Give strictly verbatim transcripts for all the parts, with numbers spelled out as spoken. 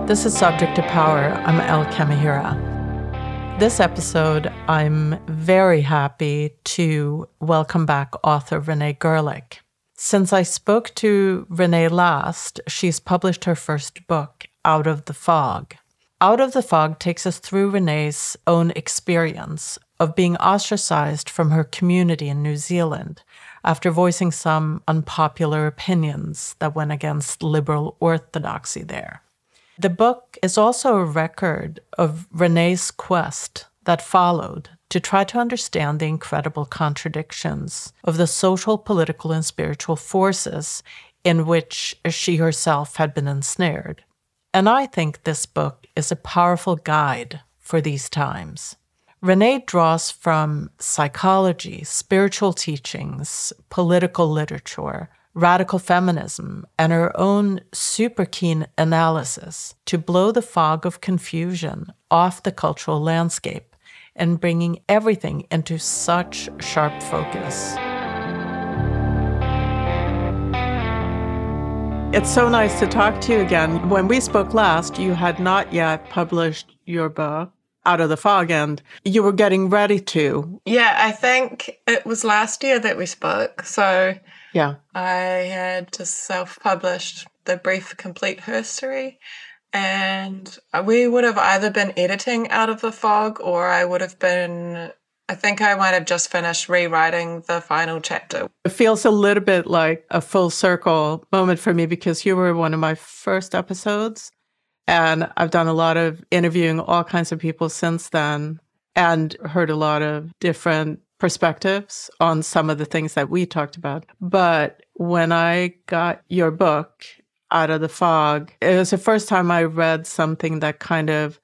This is Subject to Power. I'm El Kamihira. This episode, I'm very happy to welcome back author Renee Gerlich. Since I spoke to Renee last, she's published her first book, Out of the Fog. Out of the Fog takes us through Renee's own experience of being ostracized from her community in New Zealand after voicing some unpopular opinions that went against liberal orthodoxy there. The book is also a record of Renee's quest that followed to try to understand the incredible contradictions of the social, political, and spiritual forces in which she herself had been ensnared. And I think this book is a powerful guide for these times. Renee draws from psychology, spiritual teachings, political literature, radical feminism, and her own super keen analysis to blow the fog of confusion off the cultural landscape and bringing everything into such sharp focus. It's so nice to talk to you again. When we spoke last, you had not yet published your book, Out of the Fog, and you were getting ready to. Yeah, I think it was last year that we spoke, so... Yeah. I had just self-published The Brief Complete Herstory, and we would have either been editing Out of the Fog or I would have been, I think I might have just finished rewriting the final chapter. It feels a little bit like a full circle moment for me because you were one of my first episodes, and I've done a lot of interviewing all kinds of people since then and heard a lot of different perspectives on some of the things that we talked about. But when I got your book, Out of the Fog, it was the first time I read something that kind of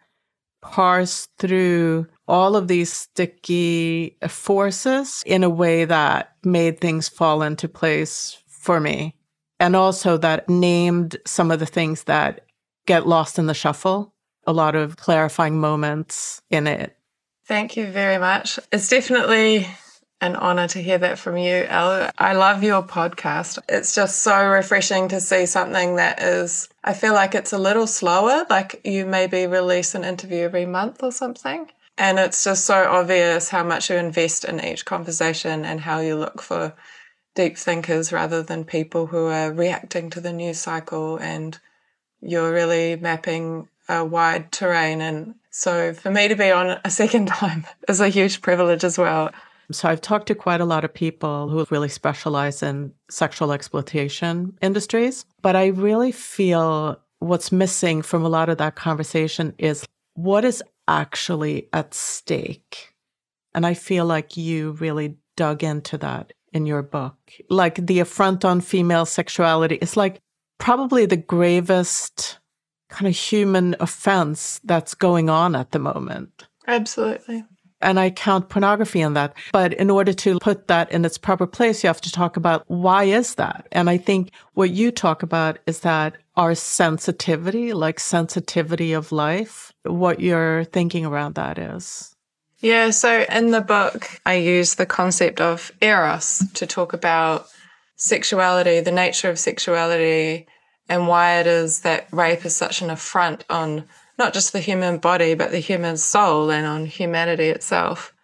parsed through all of these sticky forces in a way that made things fall into place for me. And also that named some of the things that get lost in the shuffle, a lot of clarifying moments in it. Thank you very much. It's definitely an honor to hear that from you, Elle. I love your podcast. It's just so refreshing to see something that is, I feel like it's a little slower, like you maybe release an interview every month or something. And it's just so obvious how much you invest in each conversation and how you look for deep thinkers rather than people who are reacting to the news cycle, and you're really mapping a wide terrain. And so for me to be on a second time is a huge privilege as well. So I've talked to quite a lot of people who really specialize in sexual exploitation industries, but I really feel what's missing from a lot of that conversation is what is actually at stake. And I feel like you really dug into that in your book. Like the affront on female sexuality is like probably the gravest kind of human offense that's going on at the moment. Absolutely. And I count pornography in that. But in order to put that in its proper place, you have to talk about why is that? And I think what you talk about is that our sensitivity, like sensitivity of life, what you're thinking around that is. Yeah, so in the book, I use the concept of eros to talk about sexuality, the nature of sexuality, and why it is that rape is such an affront on not just the human body, but the human soul and on humanity itself.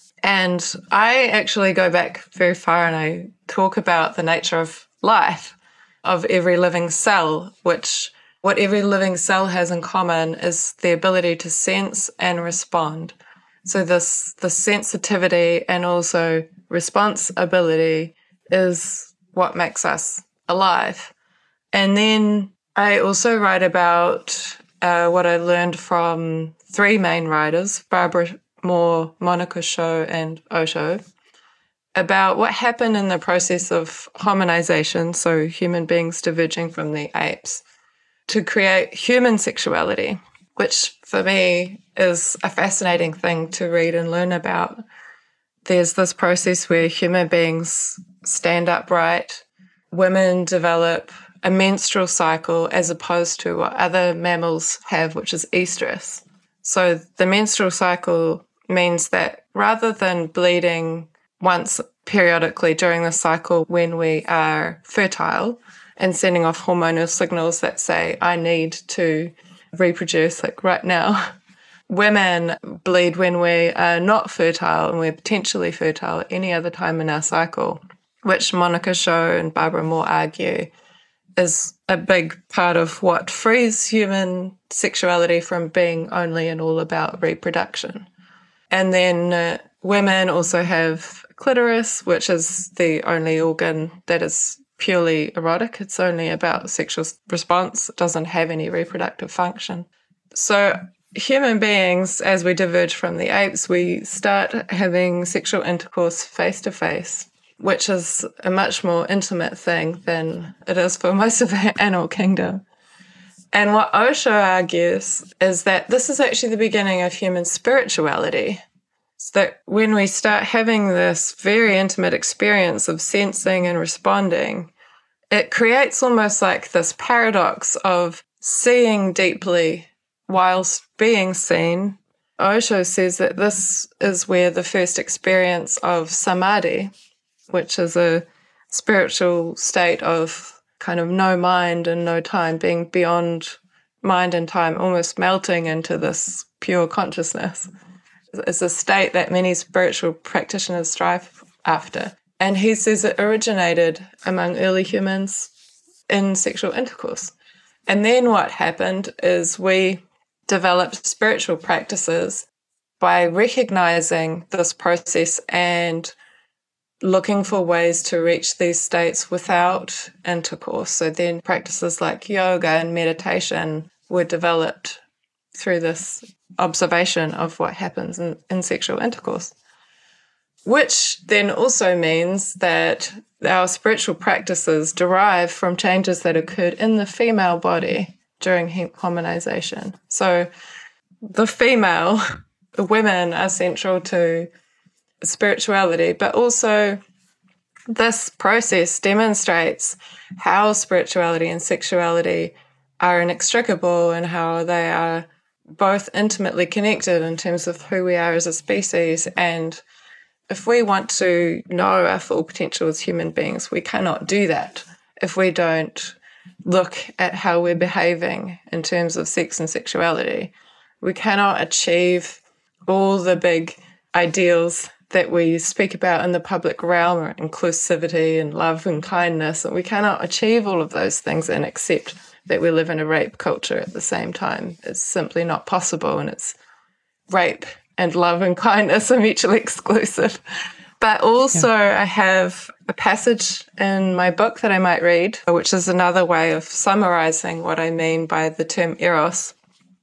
And I actually go back very far and I talk about the nature of life, of every living cell, which what every living cell has in common is the ability to sense and respond. So this the sensitivity and also response ability is what makes us alive. And then I also write about uh, what I learned from three main writers, Barbara Moore, Monica Scho, and Osho, about what happened in the process of hominization, so human beings diverging from the apes, to create human sexuality, which for me is a fascinating thing to read and learn about. There's this process where human beings stand upright, women develop a menstrual cycle as opposed to what other mammals have, which is estrus. So the menstrual cycle means that rather than bleeding once periodically during the cycle when we are fertile and sending off hormonal signals that say, I need to reproduce, like right now. Women bleed when we are not fertile and we're potentially fertile at any other time in our cycle, which Monica Sho and Barbara Moore argue is a big part of what frees human sexuality from being only and all about reproduction. And then uh, women also have clitoris, which is the only organ that is purely erotic. It's only about sexual response. It doesn't have any reproductive function. So human beings, as we diverge from the apes, we start having sexual intercourse face-to-face, which is a much more intimate thing than it is for most of the animal kingdom. And what Osho argues is that this is actually the beginning of human spirituality. So that when we start having this very intimate experience of sensing and responding, it creates almost like this paradox of seeing deeply whilst being seen. Osho says that this is where the first experience of samadhi, which is a spiritual state of kind of no mind and no time, being beyond mind and time, almost melting into this pure consciousness. It's a state that many spiritual practitioners strive after. And he says it originated among early humans in sexual intercourse. And then what happened is we developed spiritual practices by recognizing this process and looking for ways to reach these states without intercourse. So then practices like yoga and meditation were developed through this observation of what happens in, in sexual intercourse, which then also means that our spiritual practices derive from changes that occurred in the female body during harmonization. So the female, the women are central to spirituality, but also this process demonstrates how spirituality and sexuality are inextricable and how they are both intimately connected in terms of who we are as a species. And if we want to know our full potential as human beings, we cannot do that if we don't look at how we're behaving in terms of sex and sexuality. We cannot achieve all the big ideals that we speak about in the public realm, inclusivity and love and kindness. And we cannot achieve all of those things and accept that we live in a rape culture at the same time. It's simply not possible, and it's rape and love and kindness are mutually exclusive. But also yeah. I have a passage in my book that I might read, which is another way of summarizing what I mean by the term eros.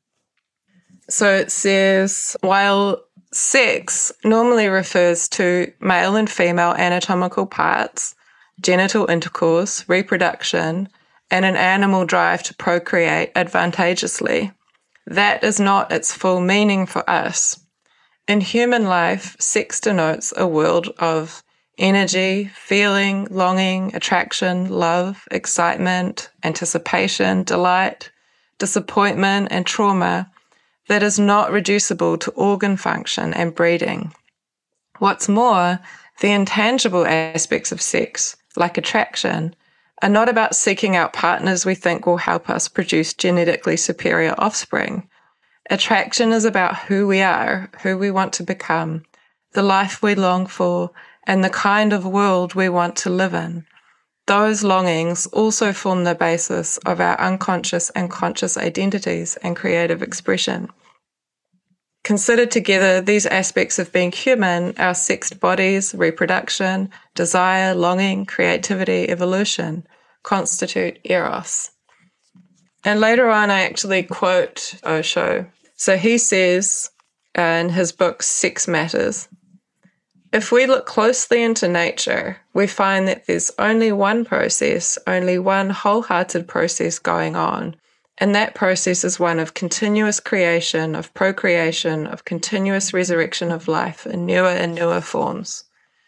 So it says, while sex normally refers to male and female anatomical parts, genital intercourse, reproduction, and an animal drive to procreate advantageously, that is not its full meaning for us. In human life, sex denotes a world of energy, feeling, longing, attraction, love, excitement, anticipation, delight, disappointment, and trauma that is not reducible to organ function and breeding. What's more, the intangible aspects of sex, like attraction, are not about seeking out partners we think will help us produce genetically superior offspring. Attraction is about who we are, who we want to become, the life we long for, and the kind of world we want to live in. Those longings also form the basis of our unconscious and conscious identities and creative expression. Considered together, these aspects of being human, our sexed bodies, reproduction, desire, longing, creativity, evolution, constitute eros. And later on, I actually quote Osho. So he says uh, in his book, Sex Matters, if we look closely into nature, we find that there's only one process, only one wholehearted process going on. And that process is one of continuous creation, of procreation, of continuous resurrection of life in newer and newer forms.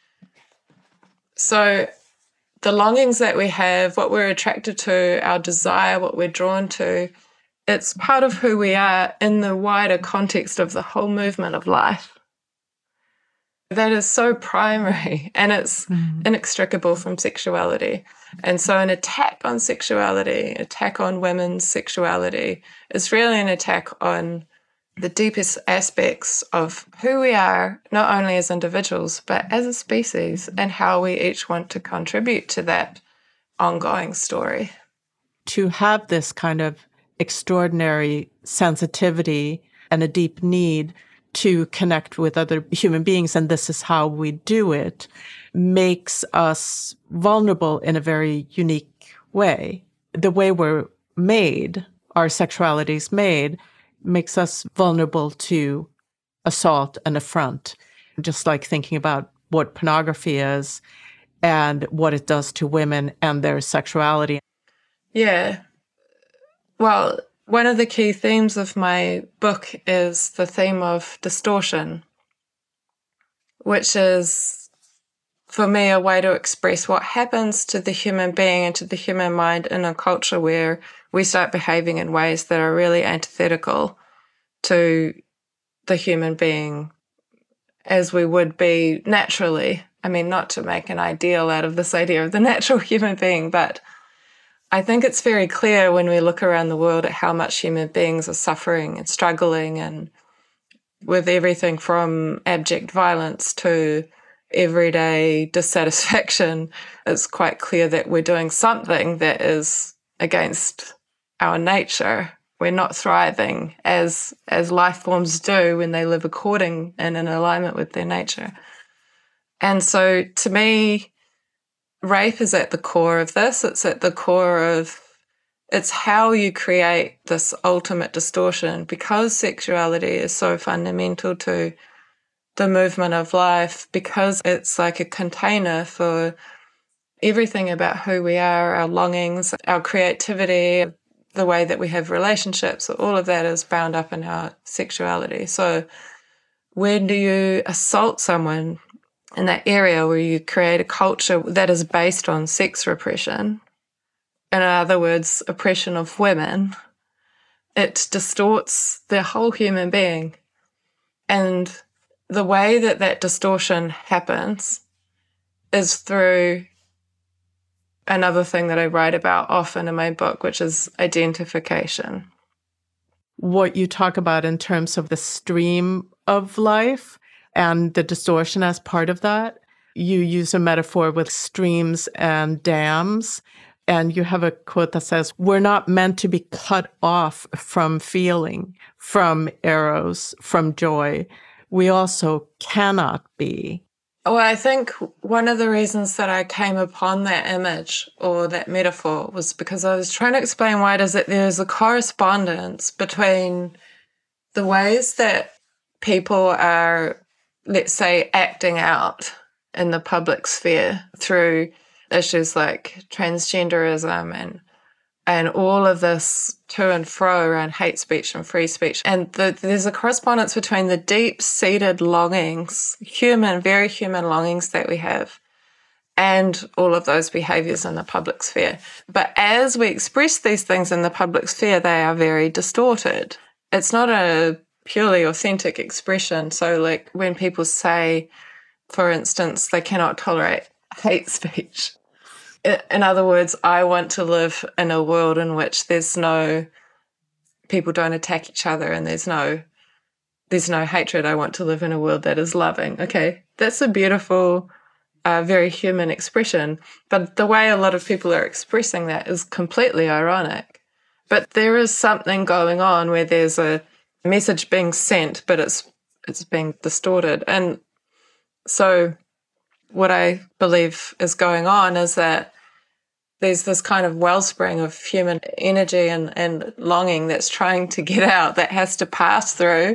So the longings that we have, what we're attracted to, our desire, what we're drawn to, it's part of who we are in the wider context of the whole movement of life. that is so primary and it's Mm. inextricable from sexuality. And so an attack on sexuality, attack on women's sexuality, is really an attack on the deepest aspects of who we are, not only as individuals, but as a species, and how we each want to contribute to that ongoing story. To have this kind of extraordinary sensitivity and a deep need to connect with other human beings, and this is how we do it, makes us vulnerable in a very unique way. The way we're made, our sexuality is made, makes us vulnerable to assault and affront, just like thinking about what pornography is and what it does to women and their sexuality. Yeah. Well, one of the key themes of my book is the theme of distortion, which is, for me, a way to express what happens to the human being and to the human mind in a culture where we start behaving in ways that are really antithetical to the human being as we would be naturally. I mean, not to make an ideal out of this idea of the natural human being, but I think it's very clear when we look around the world at how much human beings are suffering and struggling, and with everything from abject violence to everyday dissatisfaction, it's quite clear that we're doing something that is against our nature. We're not thriving as as life forms do when they live according and in alignment with their nature. And so to me, rape is at the core of this. It's at the core of, it's how you create this ultimate distortion, because sexuality is so fundamental to the movement of life, because it's like a container for everything about who we are, our longings, our creativity, the way that we have relationships, all of that is bound up in our sexuality. So when do you assault someone in that area where you create a culture that is based on sex repression, in other words, oppression of women, it distorts their whole human being. And the way that that distortion happens is through another thing that I write about often in my book, which is identification. What you talk about in terms of the stream of life and the distortion as part of that, you use a metaphor with streams and dams. And you have a quote that says, we're not meant to be cut off from feeling, from eros, from joy. We also cannot be. Well, I think one of the reasons that I came upon that image or that metaphor was because I was trying to explain why it is that there's a correspondence between the ways that people are, let's say, acting out in the public sphere through issues like transgenderism and and all of this to and fro around hate speech and free speech. And the, there's a correspondence between the deep-seated longings, human, very human longings that we have, and all of those behaviours in the public sphere. But as we express these things in the public sphere, they are very distorted. It's not a purely authentic expression. So like when people say, for instance, they cannot tolerate hate speech, in other words, I want to live in a world in which there's no, people don't attack each other and there's no, there's no hatred. I want to live in a world that is loving. Okay, that's a beautiful, uh, very human expression. But the way a lot of people are expressing that is completely ironic. But there is something going on where there's a message being sent, but it's it's being distorted. And so what I believe is going on is that there's this kind of wellspring of human energy and, and longing that's trying to get out, that has to pass through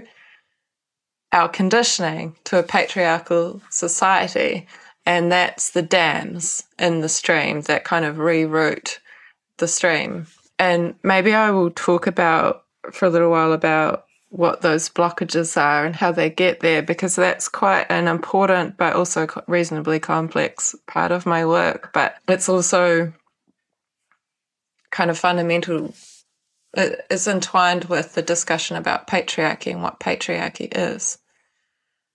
our conditioning to a patriarchal society. And that's the dams in the stream that kind of reroute the stream. And maybe I will talk about, for a little while, about what those blockages are and how they get there, because that's quite an important but also reasonably complex part of my work. But it's also kind of fundamental. It's entwined with the discussion about patriarchy and what patriarchy is.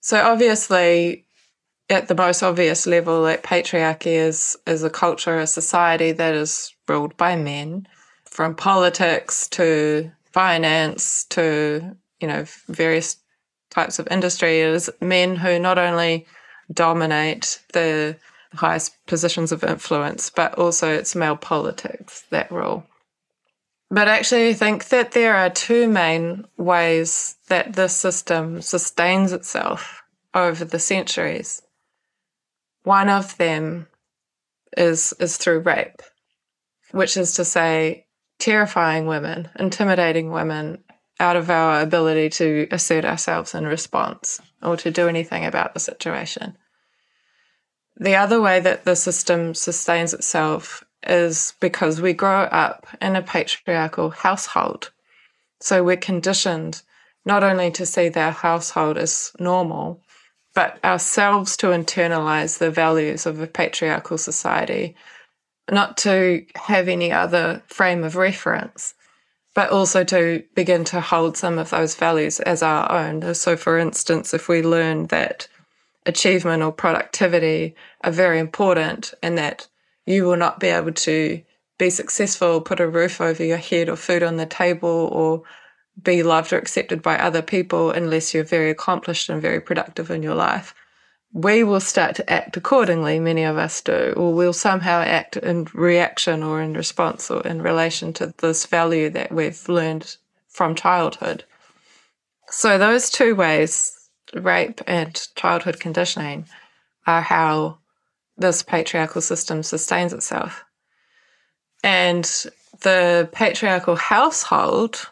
So obviously, at the most obvious level, that patriarchy is, is a culture, a society that is ruled by men, from politics to finance to, you know, various types of industry. It is men who not only dominate the highest positions of influence, but also it's male politics that rule. But actually, I think that there are two main ways that this system sustains itself over the centuries. One of them is, is through rape, which is to say terrifying women, intimidating women out of our ability to assert ourselves in response or to do anything about the situation. The other way that the system sustains itself is because we grow up in a patriarchal household. So we're conditioned not only to see their household as normal, but ourselves to internalize the values of a patriarchal society, not to have any other frame of reference, but also to begin to hold some of those values as our own. So, for instance, if we learn that achievement or productivity are very important and that you will not be able to be successful, put a roof over your head or food on the table or be loved or accepted by other people unless you're very accomplished and very productive in your life, we will start to act accordingly, many of us do, or we'll somehow act in reaction or in response or in relation to this value that we've learned from childhood. So those two ways, rape and childhood conditioning, are how this patriarchal system sustains itself. And the patriarchal household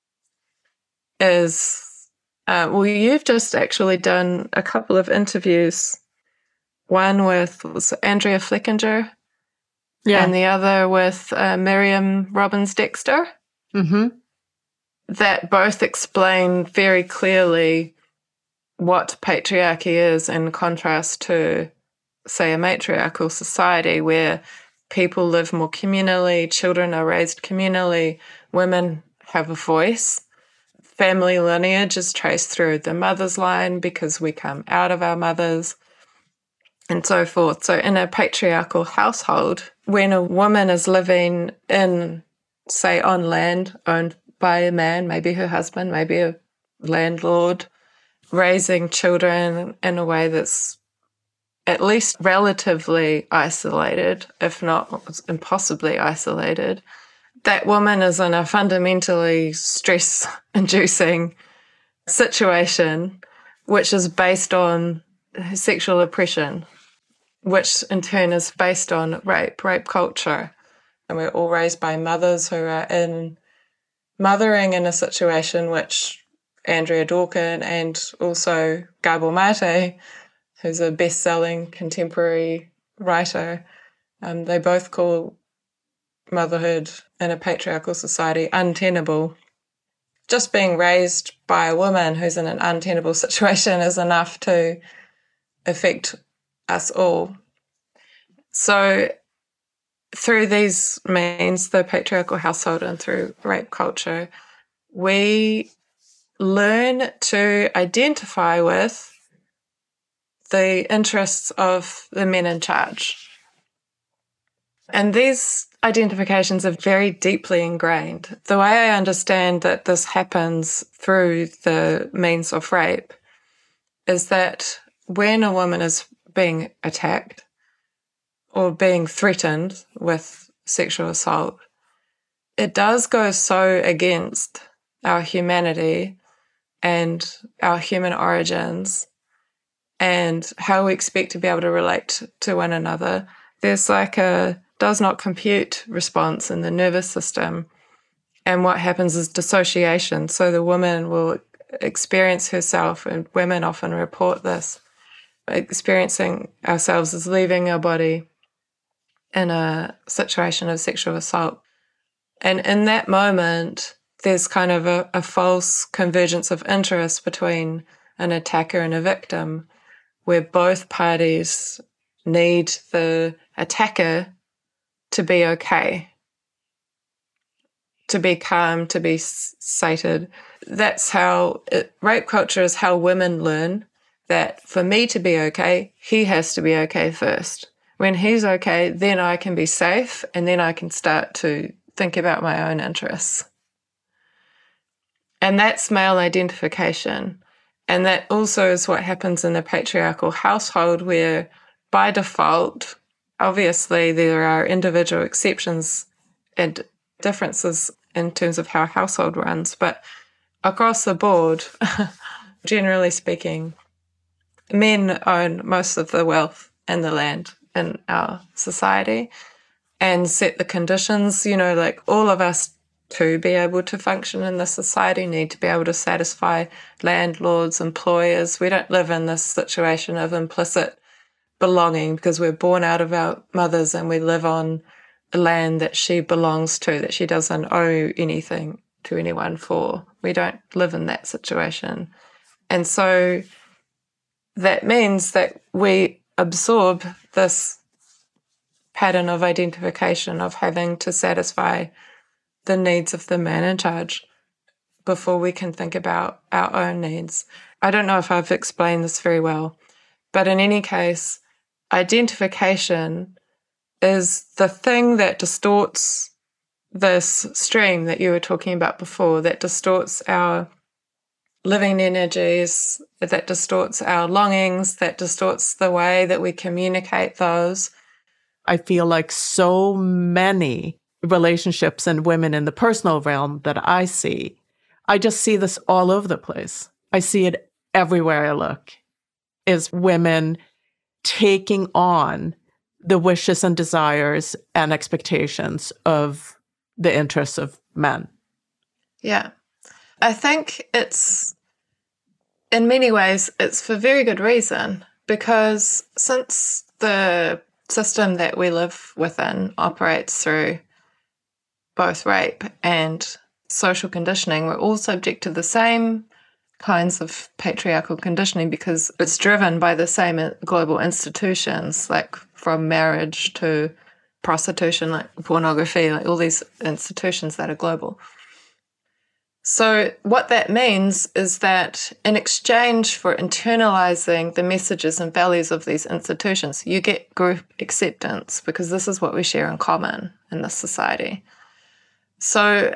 is, uh, well, you've just actually done a couple of interviews, one with was Andrea Fleckinger, yeah, and the other with uh, Miriam Robbins Dexter, mm-hmm. that both explain very clearly what patriarchy is in contrast to, say, a matriarchal society where people live more communally, children are raised communally, women have a voice. Family lineage is traced through the mother's line because we come out of our mothers and so forth. So in a patriarchal household, when a woman is living in, say, on land owned by a man, maybe her husband, maybe a landlord, raising children in a way that's at least relatively isolated, if not impossibly isolated, that woman is in a fundamentally stress-inducing situation, which is based on sexual oppression, which in turn is based on rape, rape culture. And we're all raised by mothers who are in mothering in a situation which Andrea Dawkin and also Gabor Mate, who's a best-selling contemporary writer, um, they both call motherhood in a patriarchal society untenable. Just being raised by a woman who's in an untenable situation is enough to affect us all. So through these means, the patriarchal household and through rape culture, we learn to identify with the interests of the men in charge. And these identifications are very deeply ingrained. The way I understand that this happens through the means of rape is that when a woman is being attacked or being threatened with sexual assault, it does go so against our humanity and our human origins and how we expect to be able to relate to one another. There's like a does not compute response in the nervous system. And what happens is dissociation. So the woman will experience herself, and women often report this, experiencing ourselves as leaving our body in a situation of sexual assault. And in that moment, there's kind of a, a false convergence of interest between an attacker and a victim, where both parties need the attacker to be okay, to be calm, to be sated. That's how it, rape culture is how women learn that for me to be okay, he has to be okay first. When he's okay, then I can be safe, and then I can start to think about my own interests. And that's male identification. And that also is what happens in a patriarchal household, where by default, obviously there are individual exceptions and differences in terms of how a household runs, but across the board, generally speaking, men own most of the wealth and the land in our society and set the conditions. You know, like all of us to be able to function in this society need to be able to satisfy landlords, employers. We don't live in this situation of implicit belonging because we're born out of our mothers and we live on a land that she belongs to, that she doesn't owe anything to anyone for. We don't live in that situation. And so that means that we absorb this pattern of identification of having to satisfy the needs of the man in charge before we can think about our own needs. I don't know if I've explained this very well, but in any case, identification is the thing that distorts this stream that you were talking about before, that distorts our living energies, that distorts our longings, that distorts the way that we communicate those. I feel like so many relationships and women in the personal realm that I see, I just see this all over the place. I see it everywhere I look, is women taking on the wishes and desires and expectations of the interests of men. Yeah. I think it's, in many ways, it's for very good reason, because since the system that we live within operates through both rape and social conditioning, we're all subject to the same kinds of patriarchal conditioning because it's driven by the same global institutions, like from marriage to prostitution, like pornography, like all these institutions that are global. So what that means is that in exchange for internalizing the messages and values of these institutions, you get group acceptance because this is what we share in common in this society. So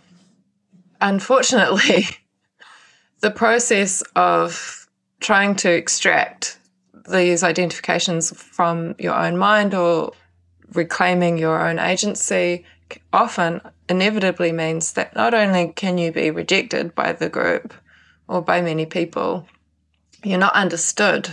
unfortunately, the process of trying to extract these identifications from your own mind or reclaiming your own agency often inevitably means that not only can you be rejected by the group or by many people, you're not understood.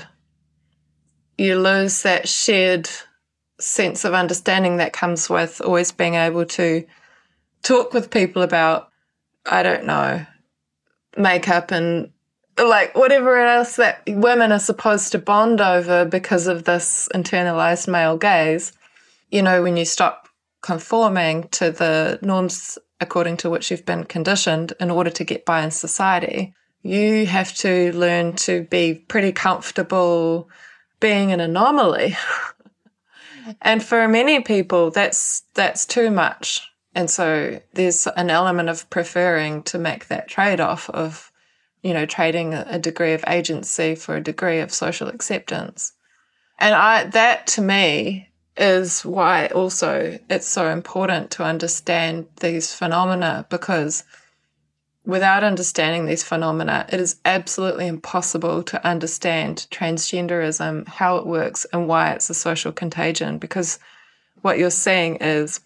You lose that shared sense of understanding that comes with always being able to talk with people about, I don't know, makeup and like whatever else that women are supposed to bond over because of this internalized male gaze. You know, when you stop conforming to the norms according to which you've been conditioned in order to get by in society, you have to learn to be pretty comfortable being an anomaly. And for many people, that's that's too much. And so there's an element of preferring to make that trade-off of, you know, trading a degree of agency for a degree of social acceptance. And I that to me is why also it's so important to understand these phenomena, because without understanding these phenomena, it is absolutely impossible to understand transgenderism, how it works, and why it's a social contagion. Because what you're seeing is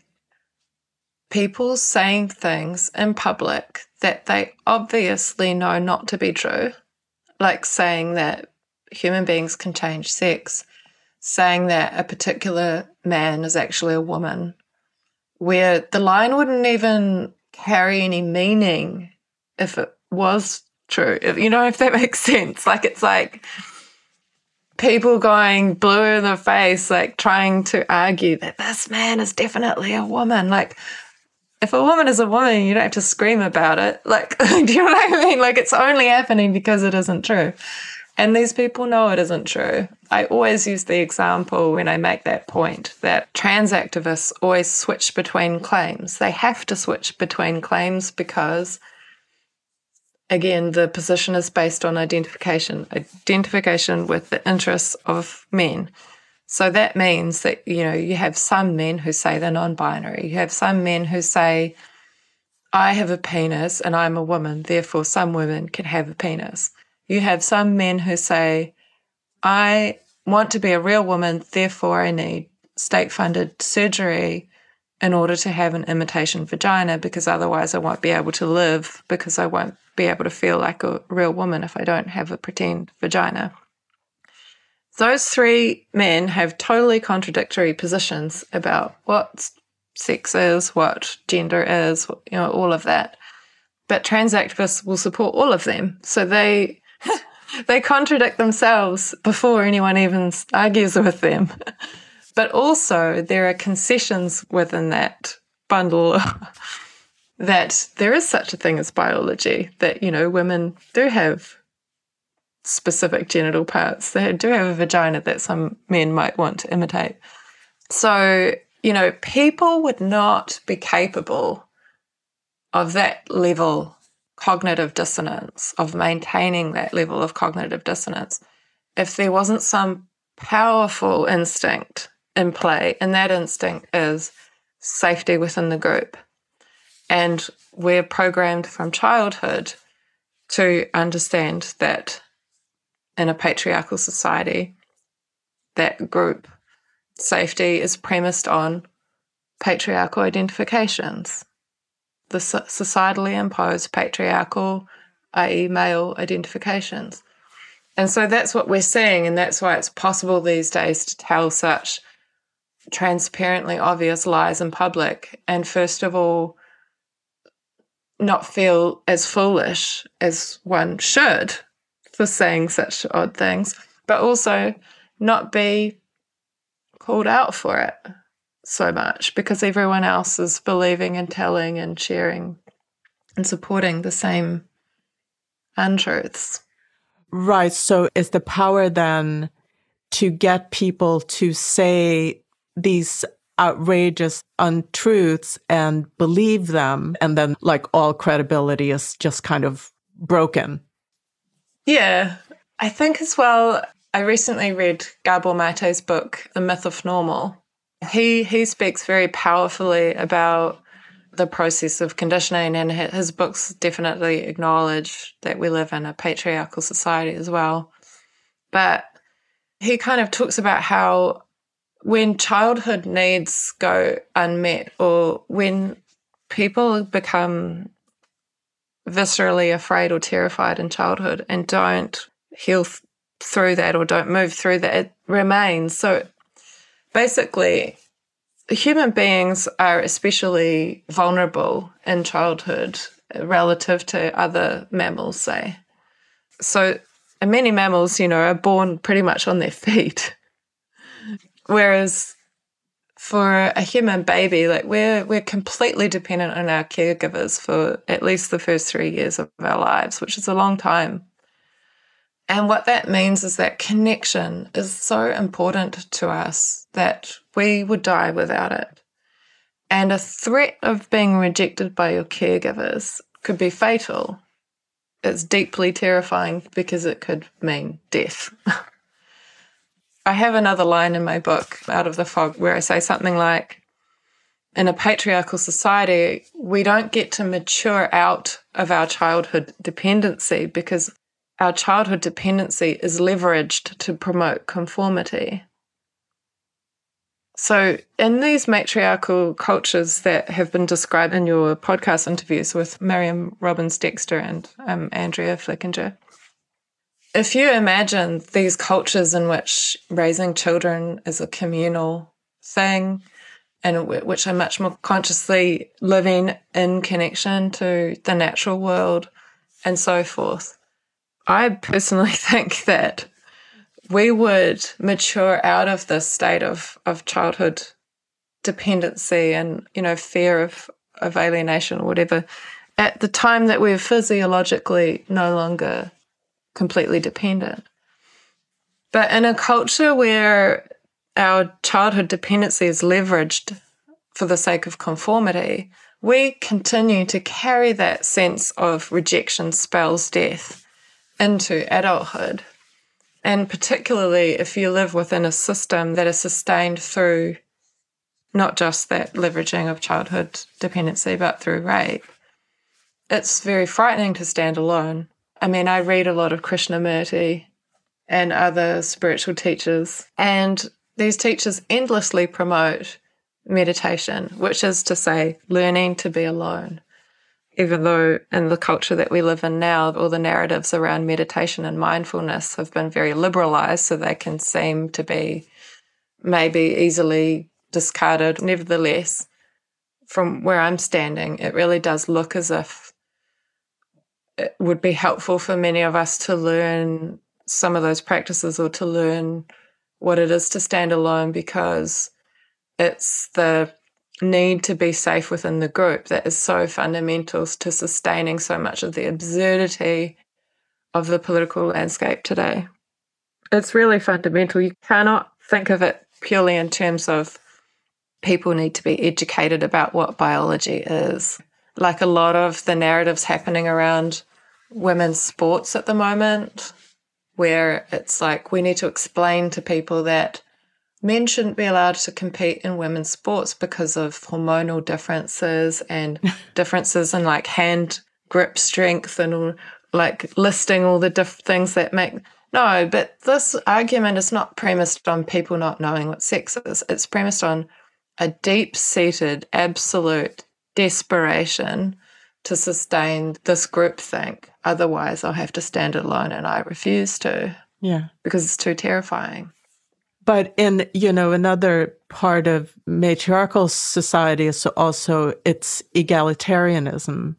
people saying things in public that they obviously know not to be true, like saying that human beings can change sex, saying that a particular man is actually a woman, where the line wouldn't even carry any meaning if it was true. If, you know, if that makes sense. Like, it's like people going blue in the face, like trying to argue that this man is definitely a woman. Like, if a woman is a woman, you don't have to scream about it. Like, do you know what I mean? Like, it's only happening because it isn't true. And these people know it isn't true. I always use the example when I make that point that trans activists always switch between claims. They have to switch between claims because again, the position is based on identification, identification with the interests of men. So that means that, you know, you have some men who say they're non-binary. You have some men who say, I have a penis and I'm a woman, therefore some women can have a penis. You have some men who say, I want to be a real woman, therefore I need state-funded surgery in order to have an imitation vagina, because otherwise I won't be able to live, because I won't be able to feel like a real woman if I don't have a pretend vagina. Those three men have totally contradictory positions about what sex is, what gender is, you know, all of that. But trans activists will support all of them. So they they contradict themselves before anyone even argues with them. But also there are concessions within that bundle that there is such a thing as biology, that, you know, women do have specific genital parts. They do have a vagina that some men might want to imitate. So, you know, people would not be capable of that level cognitive dissonance, of maintaining that level of cognitive dissonance, if there wasn't some powerful instinct in play. And that instinct is safety within the group. And we're programmed from childhood to understand that in a patriarchal society, that group safety is premised on patriarchal identifications, the societally imposed patriarchal, that is male identifications. And so that's what we're seeing, and that's why it's possible these days to tell such transparently obvious lies in public, and first of all, not feel as foolish as one should for saying such odd things, but also not be called out for it so much because everyone else is believing and telling and sharing and supporting the same untruths. Right. So is the power then to get people to say these outrageous untruths and believe them, and then like all credibility is just kind of broken? Yeah. I think as well, I recently read Gabor Mate's book, The Myth of Normal. He he speaks very powerfully about the process of conditioning, and his books definitely acknowledge that we live in a patriarchal society as well. But he kind of talks about how when childhood needs go unmet, or when people become viscerally afraid or terrified in childhood and don't heal th- through that or don't move through that, it remains. So basically, human beings are especially vulnerable in childhood relative to other mammals, say. So many mammals, you know, are born pretty much on their feet. Whereas for a human baby, like we're we're completely dependent on our caregivers for at least the first three years of our lives, which is a long time. And what that means is that connection is so important to us that we would die without it. And a threat of being rejected by your caregivers could be fatal. It's deeply terrifying because it could mean death. I have another line in my book, Out of the Fog, where I say something like, in a patriarchal society, we don't get to mature out of our childhood dependency because our childhood dependency is leveraged to promote conformity. So in these matriarchal cultures that have been described in your podcast interviews with Miriam Robbins Dexter and um, Andrea Flickinger, if you imagine these cultures in which raising children is a communal thing and which are much more consciously living in connection to the natural world and so forth, I personally think that we would mature out of this state of, of childhood dependency and, you know, fear of, of alienation or whatever at the time that we're physiologically no longer completely dependent. But in a culture where our childhood dependency is leveraged for the sake of conformity, we continue to carry that sense of rejection spells death into adulthood. And particularly if you live within a system that is sustained through not just that leveraging of childhood dependency, but through rape, it's very frightening to stand alone. I mean, I read a lot of Krishnamurti and other spiritual teachers, and these teachers endlessly promote meditation, which is to say, learning to be alone. Even though in the culture that we live in now, all the narratives around meditation and mindfulness have been very liberalized, so they can seem to be maybe easily discarded. Nevertheless, from where I'm standing, it really does look as if it would be helpful for many of us to learn some of those practices, or to learn what it is to stand alone, because it's the need to be safe within the group that is so fundamental to sustaining so much of the absurdity of the political landscape today. It's really fundamental. You cannot think of it purely in terms of people need to be educated about what biology is. Like a lot of the narratives happening around women's sports at the moment, where it's like we need to explain to people that men shouldn't be allowed to compete in women's sports because of hormonal differences and differences in like hand grip strength and like listing all the different things that make... No, but this argument is not premised on people not knowing what sex is. It's premised on a deep-seated, absolute desperation to sustain this groupthink. Otherwise, I'll have to stand alone, and I refuse to. Yeah. Because it's too terrifying. But in, you know, another part of matriarchal society is also its egalitarianism.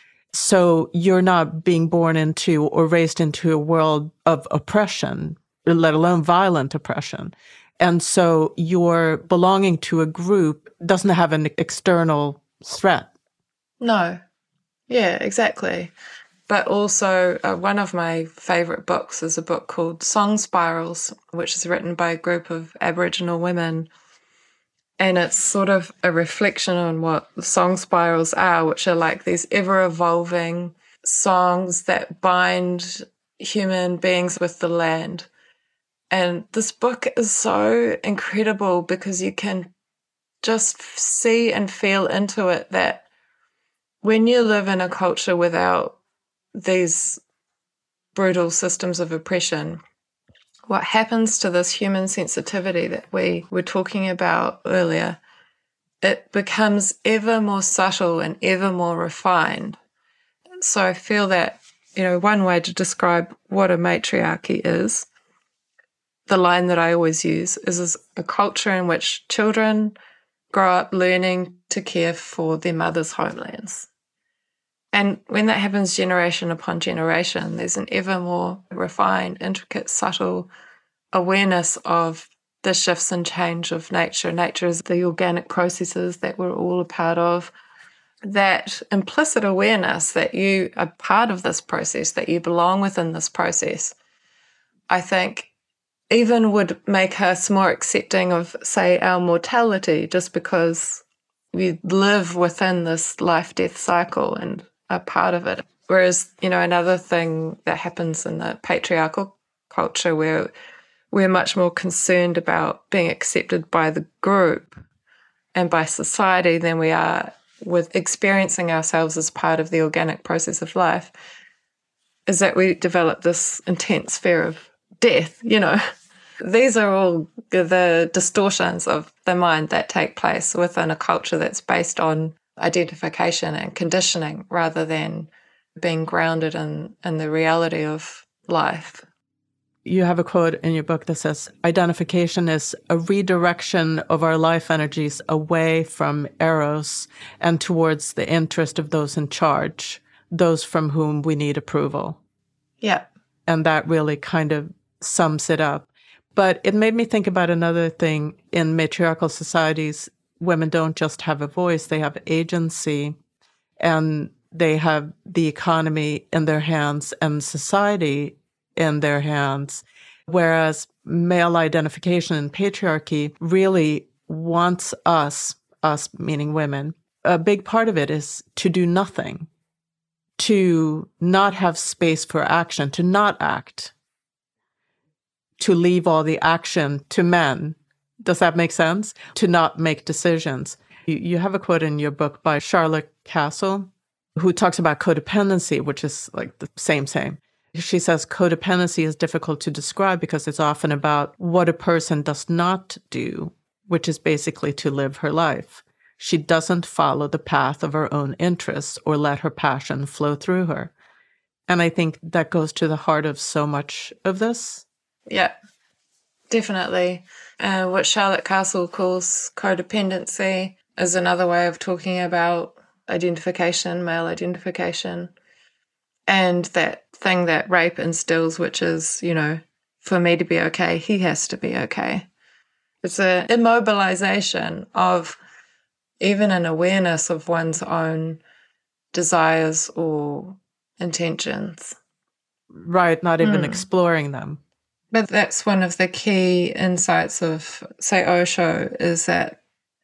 So you're not being born into or raised into a world of oppression, let alone violent oppression. And so your belonging to a group doesn't have an external threat. No. Yeah, exactly. But also, uh, one of my favourite books is a book called Song Spirals, which is written by a group of Aboriginal women. And it's sort of a reflection on what song spirals are, which are like these ever-evolving songs that bind human beings with the land. And this book is so incredible because you can just see and feel into it that when you live in a culture without these brutal systems of oppression, what happens to this human sensitivity that we were talking about earlier, it becomes ever more subtle and ever more refined. So I feel that, you know, one way to describe what a matriarchy is, the line that I always use is, is a culture in which children grow up learning to care for their mother's homelands. And when that happens generation upon generation, there's an ever more refined, intricate, subtle awareness of the shifts and change of nature. Nature is the organic processes that we're all a part of. That implicit awareness that you are part of this process, that you belong within this process, I think even would make us more accepting of, say, our mortality, just because we live within this life-death cycle and are part of it. Whereas, you know, another thing that happens in the patriarchal culture where we're much more concerned about being accepted by the group and by society than we are with experiencing ourselves as part of the organic process of life, is that we develop this intense fear of death, you know. These are all the distortions of the mind that take place within a culture that's based on identification and conditioning rather than being grounded in, in the reality of life. You have a quote in your book that says, identification is a redirection of our life energies away from eros and towards the interest of those in charge, those from whom we need approval. Yeah. And that really kind of sums it up. But it made me think about another thing. In matriarchal societies, women don't just have a voice, they have agency, and they have the economy in their hands and society in their hands. Whereas male identification and patriarchy really wants us, us meaning women, a big part of it is to do nothing, to not have space for action, to not act, to leave all the action to men. Does that make sense? To not make decisions. You, you have a quote in your book by Charlotte Castle, who talks about codependency, which is like the same, same. She says codependency is difficult to describe because it's often about what a person does not do, which is basically to live her life. She doesn't follow the path of her own interests or let her passion flow through her. And I think that goes to the heart of so much of this. Yeah, definitely. Uh, what Charlotte Castle calls codependency is another way of talking about identification, male identification, and that thing that rape instills, which is, you know, for me to be okay, he has to be okay. It's an immobilization of even an awareness of one's own desires or intentions. Right, not even mm. exploring them. But that's one of the key insights of, say, Osho, is that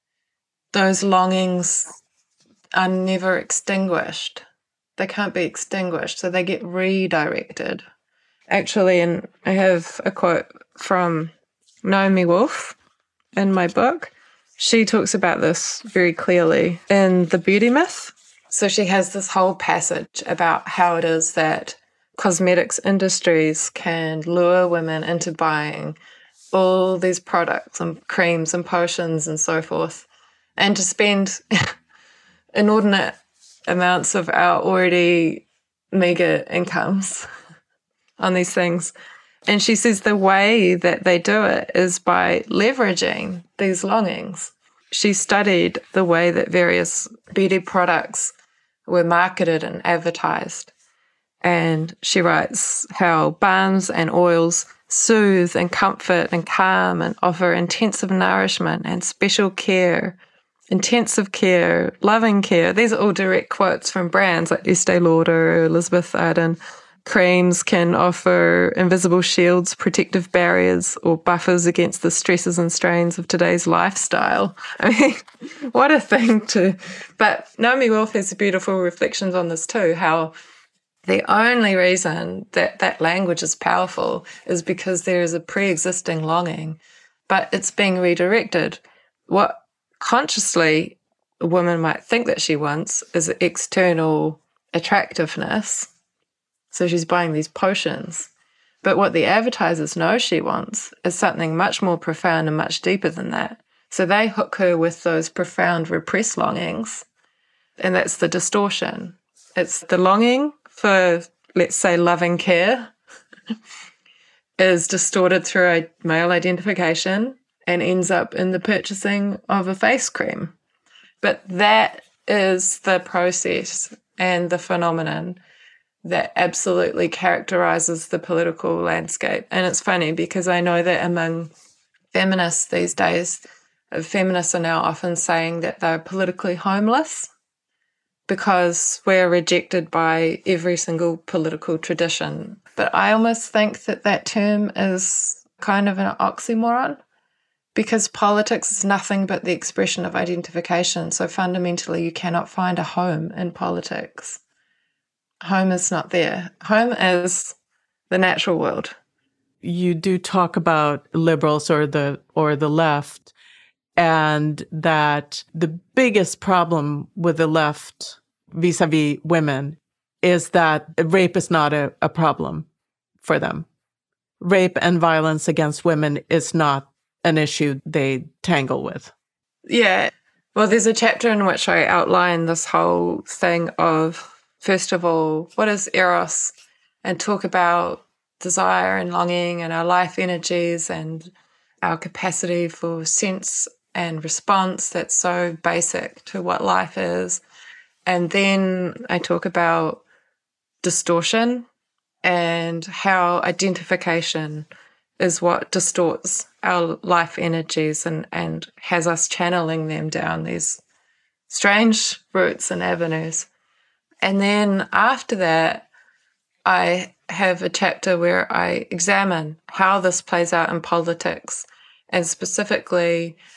those longings are never extinguished. They can't be extinguished, so they get redirected. Actually, and I have a quote from Naomi Wolf in my book. She talks about this very clearly in The Beauty Myth. So she has this whole passage about how it is that cosmetics industries can lure women into buying all these products and creams and potions and so forth, and to spend inordinate amounts of our already meager incomes on these things. And she says the way that they do it is by leveraging these longings. She studied the way that various beauty products were marketed and advertised. And she writes how balms and oils soothe and comfort and calm and offer intensive nourishment and special care, intensive care, loving care. These are all direct quotes from brands like Estee Lauder, Elizabeth Arden. Creams can offer invisible shields, protective barriers, or buffers against the stresses and strains of today's lifestyle. I mean, what a thing to... But Naomi Wolf has beautiful reflections on this too, how the only reason that that language is powerful is because there is a pre-existing longing, but it's being redirected. What consciously a woman might think that she wants is external attractiveness. So she's buying these potions. But what the advertisers know she wants is something much more profound and much deeper than that. So they hook her with those profound repressed longings, and that's the distortion. It's the longing for, let's say, loving care is distorted through a male identification and ends up in the purchasing of a face cream. But that is the process and the phenomenon that absolutely characterizes the political landscape. And it's funny because I know that among feminists these days, feminists are now often saying that they're politically homeless because we're rejected by every single political tradition. But I almost think that that term is kind of an oxymoron because politics is nothing but the expression of identification. So fundamentally, you cannot find a home in politics. Home is not there. Home is the natural world. You do talk about liberals or the or the left, and that the biggest problem with the left vis-a-vis women is that rape is not a, a problem for them. Rape and violence against women is not an issue they tangle with. Yeah. Well, there's a chapter in which I outline this whole thing of, first of all, what is eros, and talk about desire and longing and our life energies and our capacity for sense and response that's so basic to what life is. And then I talk about distortion and how identification is what distorts our life energies and, and has us channeling them down these strange routes and avenues. And then after that, I have a chapter where I examine how this plays out in politics, and specifically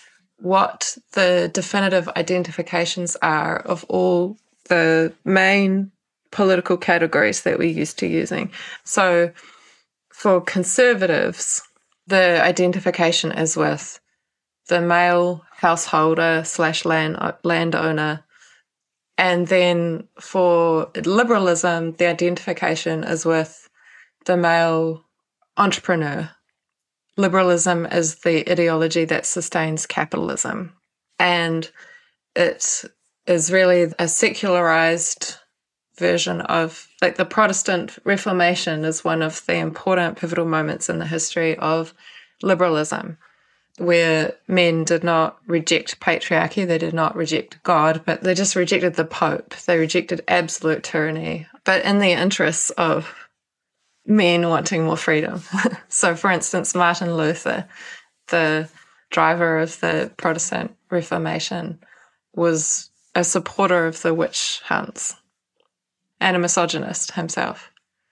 what the definitive identifications are of all the main political categories that we're used to using. So for conservatives, the identification is with the male householder slash land landowner. And then for liberalism, the identification is with the male entrepreneur. Liberalism is the ideology that sustains capitalism. And it is really a secularized version of, like, the Protestant Reformation is one of the important pivotal moments in the history of liberalism, where men did not reject patriarchy, they did not reject God, but they just rejected the Pope. They rejected absolute tyranny, but in the interests of men wanting more freedom. So, for instance, Martin Luther, the driver of the Protestant Reformation, was a supporter of the witch hunts and a misogynist himself.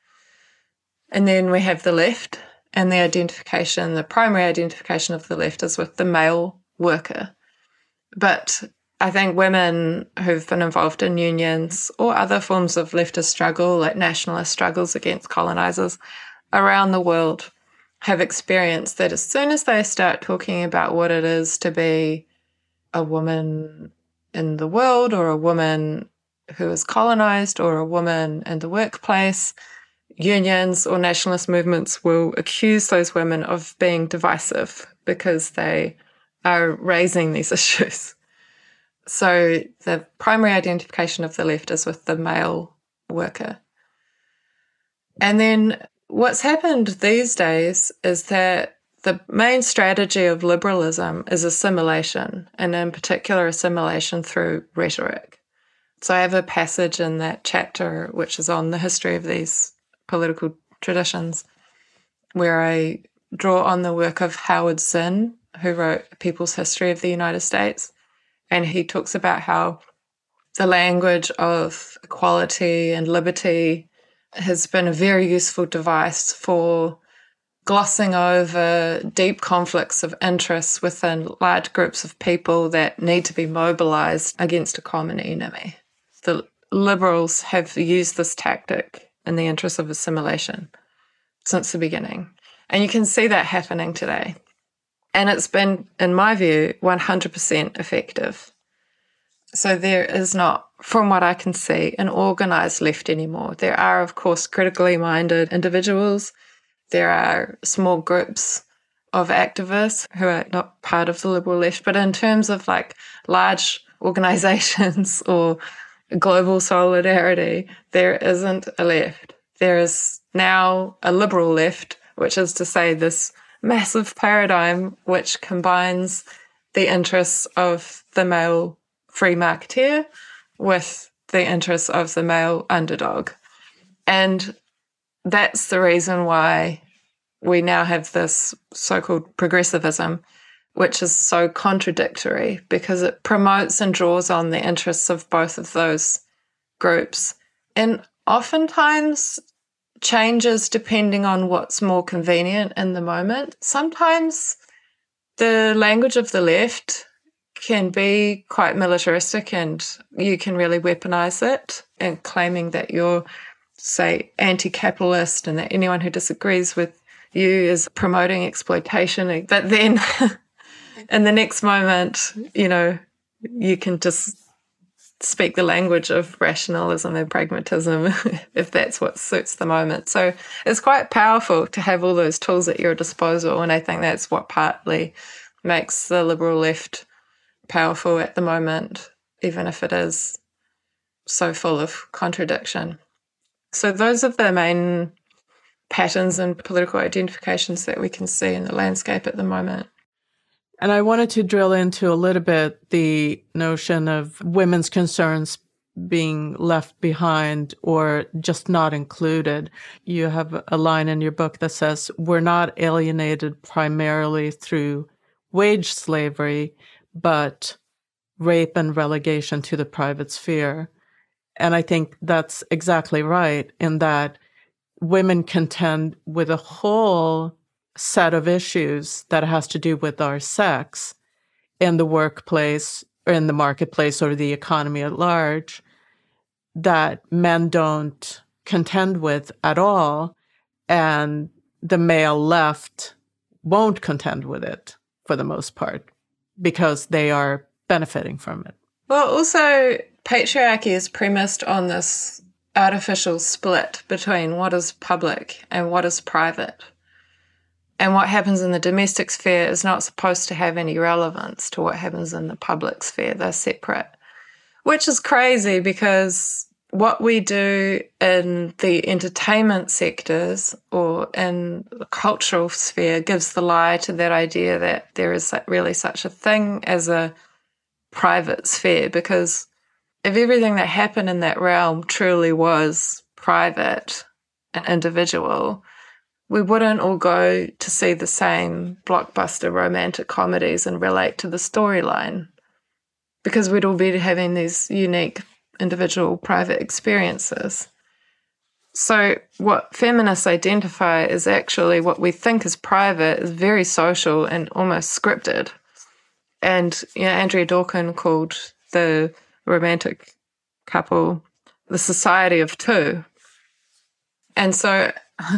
And then we have the left, and the identification, the primary identification of the left is with the male worker. But I think women who've been involved in unions or other forms of leftist struggle, like nationalist struggles against colonizers around the world, have experienced that as soon as they start talking about what it is to be a woman in the world, or a woman who is colonized, or a woman in the workplace, unions or nationalist movements will accuse those women of being divisive because they are raising these issues. So the primary identification of the left is with the male worker. And then what's happened these days is that the main strategy of liberalism is assimilation, and in particular assimilation through rhetoric. So I have a passage in that chapter which is on the history of these political traditions, where I draw on the work of Howard Zinn, who wrote People's History of the United States. And he talks about how the language of equality and liberty has been a very useful device for glossing over deep conflicts of interests within large groups of people that need to be mobilized against a common enemy. The liberals have used this tactic in the interest of assimilation since the beginning. And you can see that happening today. And it's been, in my view, one hundred percent effective. So there is not, from what I can see, an organised left anymore. There are, of course, critically minded individuals. There are small groups of activists who are not part of the liberal left. But in terms of like large organisations or global solidarity, there isn't a left. There is now a liberal left, which is to say this massive paradigm which combines the interests of the male free marketeer with the interests of the male underdog. And that's the reason why we now have this so-called progressivism, which is so contradictory because it promotes and draws on the interests of both of those groups, and oftentimes changes depending on what's more convenient in the moment. Sometimes the language of the left can be quite militaristic and you can really weaponize it, and claiming that you're, say, anti-capitalist and that anyone who disagrees with you is promoting exploitation. But then in the next moment, you know, you can just speak the language of rationalism and pragmatism if that's what suits the moment. So it's quite powerful to have all those tools at your disposal, and I think that's what partly makes the liberal left powerful at the moment, even if it is so full of contradiction. So those are the main patterns and political identifications that we can see in the landscape at the moment. And I wanted to drill into a little bit the notion of women's concerns being left behind or just not included. You have a line in your book that says, "We're not alienated primarily through wage slavery, but rape and relegation to the private sphere." And I think that's exactly right, in that women contend with a whole set of issues that has to do with our sex in the workplace or in the marketplace or the economy at large that men don't contend with at all, and the male left won't contend with it for the most part because they are benefiting from it. Well, also, patriarchy is premised on this artificial split between what is public and what is private. And what happens in the domestic sphere is not supposed to have any relevance to what happens in the public sphere. They're separate, which is crazy because what we do in the entertainment sectors or in the cultural sphere gives the lie to that idea that there is really such a thing as a private sphere, because if everything that happened in that realm truly was private and individual, we wouldn't all go to see the same blockbuster romantic comedies and relate to the storyline, because we'd all be having these unique individual private experiences. So what feminists identify is actually what we think is private is very social and almost scripted. And you know, Andrea Dawkins called the romantic couple the Society of Two. And so,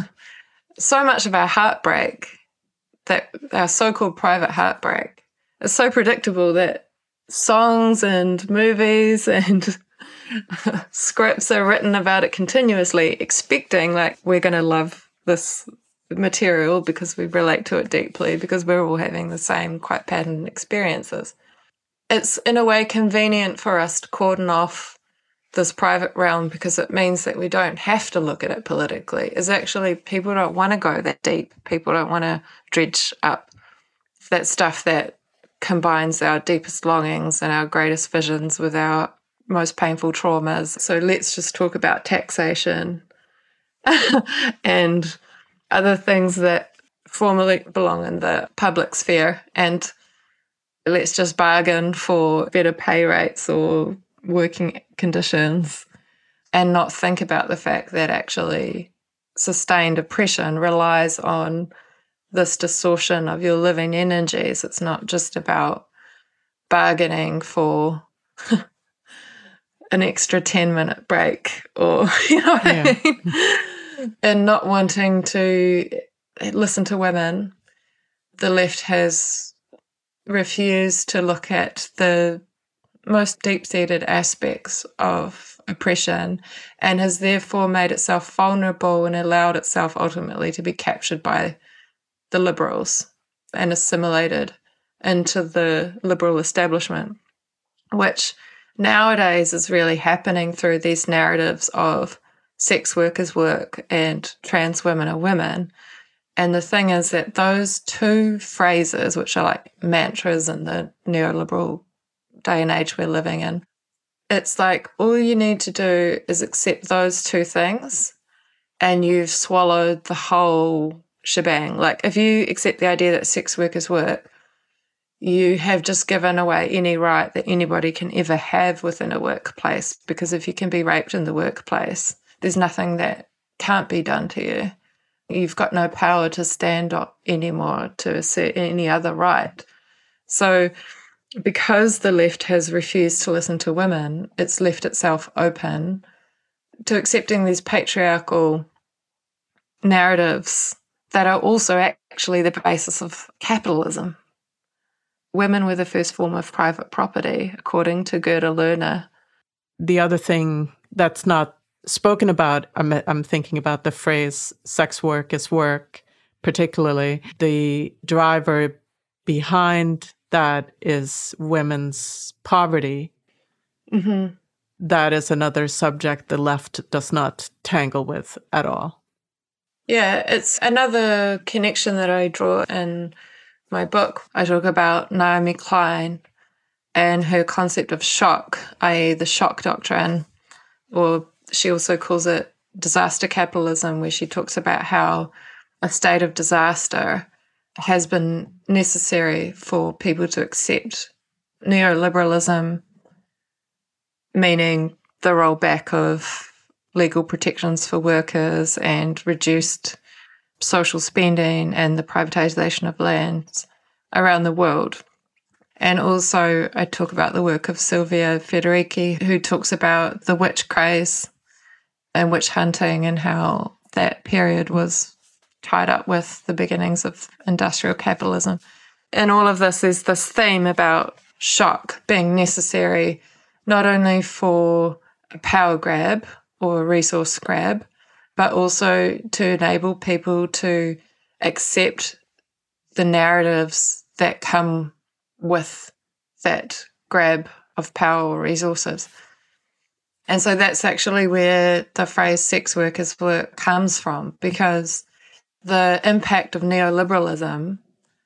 so much of our heartbreak, that our so-called private heartbreak, is so predictable that songs and movies and scripts are written about it continuously, expecting like we're going to love this material because we relate to it deeply, because we're all having the same quite patterned experiences. It's in a way convenient for us to cordon off this private realm because it means that we don't have to look at it politically. It's actually, people don't want to go that deep. People don't want to dredge up that stuff that combines our deepest longings and our greatest visions with our most painful traumas. So let's just talk about taxation and other things that formerly belong in the public sphere, and let's just bargain for better pay rates or working conditions and not think about the fact that actually sustained oppression relies on this distortion of your living energies. It's not just about bargaining for an extra ten minute break or, you know what yeah. I mean? And not wanting to listen to women. The left has refused to look at the most deep-seated aspects of oppression and has therefore made itself vulnerable and allowed itself ultimately to be captured by the liberals and assimilated into the liberal establishment, which nowadays is really happening through these narratives of sex workers work and trans women are women. And the thing is that those two phrases, which are like mantras in the neoliberal day and age we're living in, it's like all you need to do is accept those two things and you've swallowed the whole shebang. Like if you accept the idea that sex workers work, you have just given away any right that anybody can ever have within a workplace, because if you can be raped in the workplace, there's nothing that can't be done to you. You've got no power to stand up anymore to assert any other right. So because the left has refused to listen to women, it's left itself open to accepting these patriarchal narratives that are also actually the basis of capitalism. Women were the first form of private property, according to Gerda Lerner. The other thing that's not spoken about, I'm, I'm thinking about the phrase sex work is work, particularly. The driver behind that is women's poverty. Mm-hmm. That is another subject the left does not tangle with at all. Yeah, it's another connection that I draw in my book. I talk about Naomi Klein and her concept of shock, that is the shock doctrine, or she also calls it disaster capitalism, where she talks about how a state of disaster has been necessary for people to accept neoliberalism, meaning the rollback of legal protections for workers and reduced social spending and the privatization of lands around the world. And also I talk about the work of Silvia Federici, who talks about the witch craze and witch hunting and how that period was tied up with the beginnings of industrial capitalism. In all of this, there's this theme about shock being necessary not only for a power grab or a resource grab, but also to enable people to accept the narratives that come with that grab of power or resources. And so that's actually where the phrase sex workers work comes from, because the impact of neoliberalism,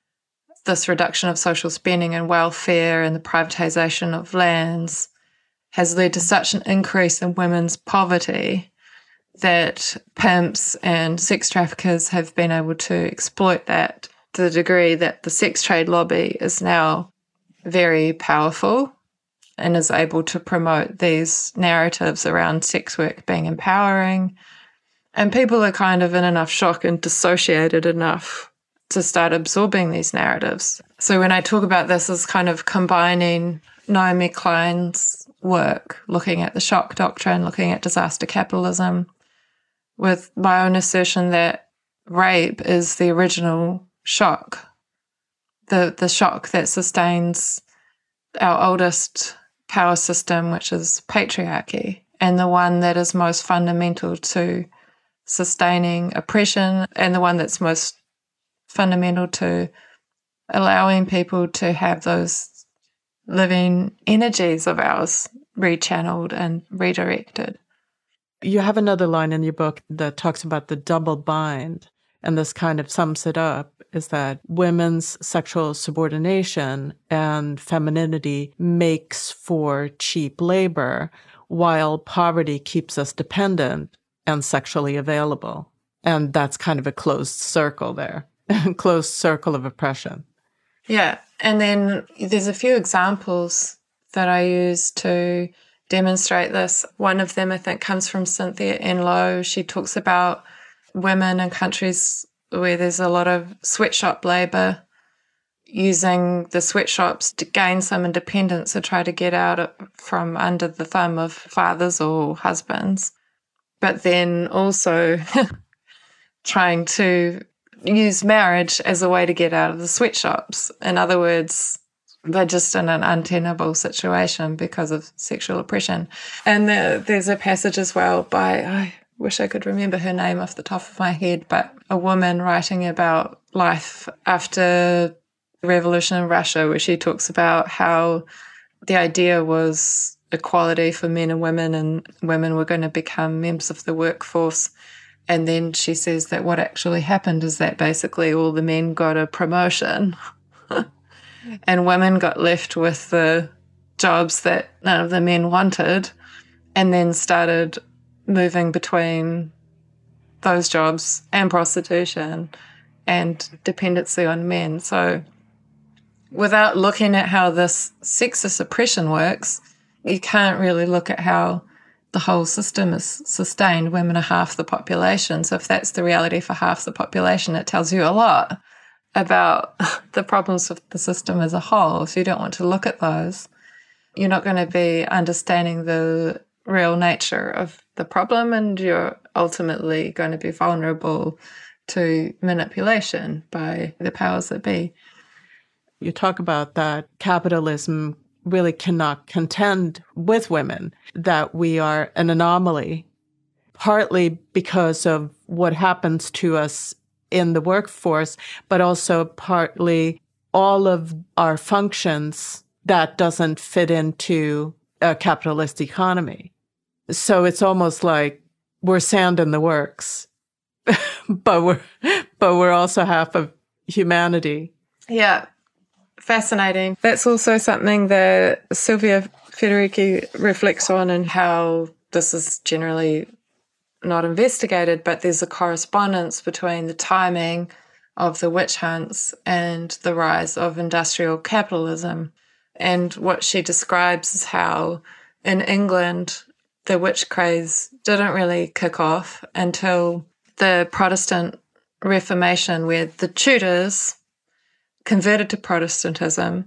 this reduction of social spending and welfare and the privatisation of lands, has led to such an increase in women's poverty that pimps and sex traffickers have been able to exploit that to the degree that the sex trade lobby is now very powerful and is able to promote these narratives around sex work being empowering. And people are kind of in enough shock and dissociated enough to start absorbing these narratives. So when I talk about this as kind of combining Naomi Klein's work, looking at the shock doctrine, looking at disaster capitalism, with my own assertion that rape is the original shock, the, the shock that sustains our oldest power system, which is patriarchy, and the one that is most fundamental to sustaining oppression, and the one that's most fundamental to allowing people to have those living energies of ours rechanneled and redirected. You have another line in your book that talks about the double bind, and this kind of sums it up, is that women's sexual subordination and femininity makes for cheap labor, while poverty keeps us dependent and sexually available. And that's kind of a closed circle there, closed circle of oppression. Yeah. And then there's a few examples that I use to demonstrate this. One of them, I think, comes from Cynthia Enloe. She talks about women in countries where there's a lot of sweatshop labour, using the sweatshops to gain some independence or try to get out from under the thumb of fathers or husbands, but then also trying to use marriage as a way to get out of the sweatshops. In other words, they're just in an untenable situation because of sexual oppression. And the, there's a passage as well by, I wish I could remember her name off the top of my head, but a woman writing about life after the revolution in Russia, where she talks about how the idea was equality for men and women, and women were going to become members of the workforce. And then she says that what actually happened is that basically all the men got a promotion and women got left with the jobs that none of the men wanted, and then started moving between those jobs and prostitution and dependency on men. So without looking at how this sexist oppression works, you can't really look at how the whole system is sustained. Women are half the population. So if that's the reality for half the population, it tells you a lot about the problems with the system as a whole. If you don't want to look at those, you're not going to be understanding the real nature of the problem, and you're ultimately going to be vulnerable to manipulation by the powers that be. You talk about that capitalism really cannot contend with women, that we are an anomaly, partly because of what happens to us in the workforce, but also partly all of our functions that doesn't fit into a capitalist economy. So it's almost like we're sand in the works, but we're but we're also half of humanity. Yeah, fascinating. That's also something that Silvia Federici reflects on, and how this is generally not investigated, but there's a correspondence between the timing of the witch hunts and the rise of industrial capitalism. And what she describes is how in England the witch craze didn't really kick off until the Protestant Reformation, where the Tudors converted to Protestantism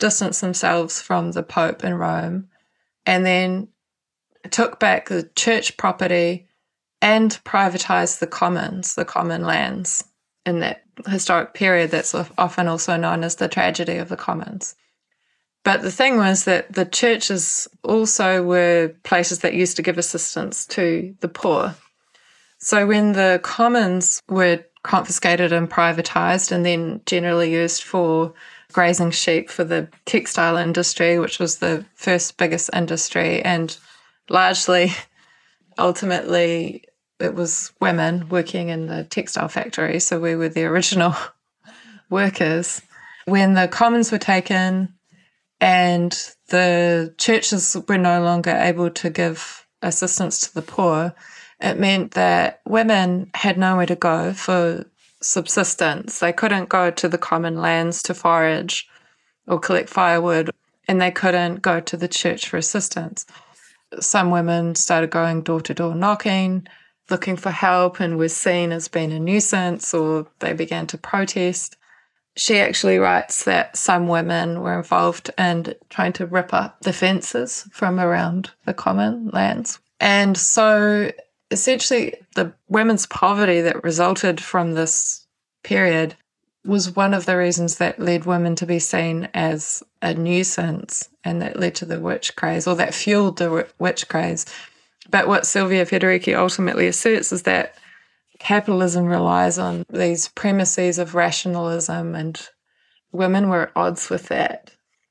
distanced themselves from the Pope in Rome, and then took back the church property and privatized the commons, the common lands, in that historic period that's often also known as the tragedy of the commons. But the thing was that the churches also were places that used to give assistance to the poor. So when the commons were confiscated and privatized and then generally used for grazing sheep for the textile industry, which was the first biggest industry, and largely, ultimately, it was women working in the textile factory, so we were the original workers. When the commons were taken and the churches were no longer able to give assistance to the poor, it meant that women had nowhere to go for subsistence. They couldn't go to the common lands to forage or collect firewood, and they couldn't go to the church for assistance. Some women started going door to door knocking, looking for help, and were seen as being a nuisance, or they began to protest. She actually writes that some women were involved in trying to rip up the fences from around the common lands. And so essentially the women's poverty that resulted from this period was one of the reasons that led women to be seen as a nuisance, and that led to the witch craze, or that fueled the witch craze. But what Silvia Federici ultimately asserts is that capitalism relies on these premises of rationalism, and women were at odds with that.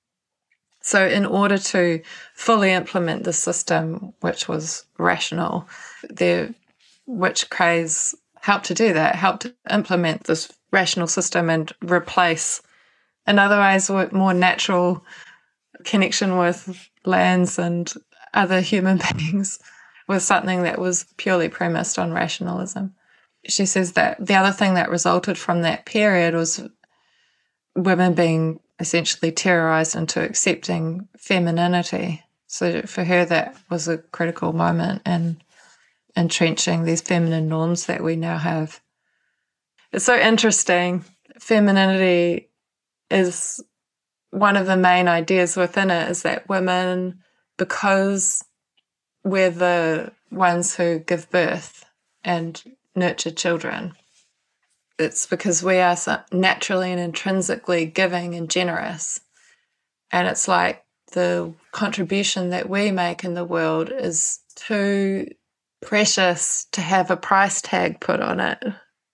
So in order to fully implement the system, which was rational, the witch craze helped to do that, helped to implement this rational system and replace an otherwise more natural connection with lands and other human beings with something that was purely premised on rationalism. She says that the other thing that resulted from that period was women being essentially terrorized into accepting femininity. So for her, that was a critical moment in entrenching these feminine norms that we now have. It's so interesting. Femininity is one of the main ideas within it, is that women, because we're the ones who give birth and nurture children, it's because we are naturally and intrinsically giving and generous. And it's like the contribution that we make in the world is too precious to have a price tag put on it.